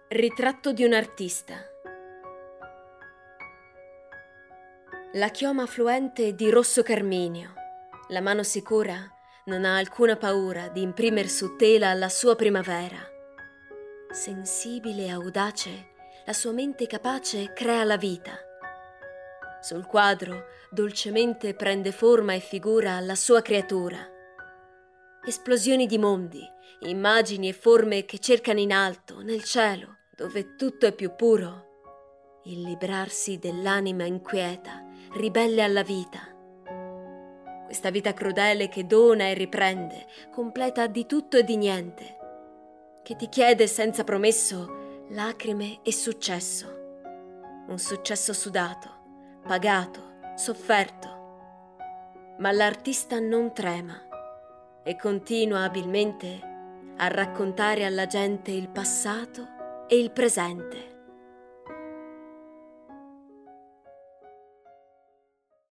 Ritratto di un artista. La chioma fluente di rosso carminio, la mano sicura non ha alcuna paura di imprimer su tela la sua primavera. Sensibile e audace, la sua mente capace crea la vita. Sul quadro dolcemente prende forma e figura la sua creatura. Esplosioni di mondi, immagini e forme che cercano in alto, nel cielo, dove tutto è più puro, il librarsi dell'anima inquieta, ribelle alla vita. Questa vita crudele che dona e riprende, completa di tutto e di niente, che ti chiede senza promesso lacrime e successo. Un successo sudato, pagato, sofferto. Ma l'artista non trema e continua abilmente a raccontare alla gente il passato e il presente.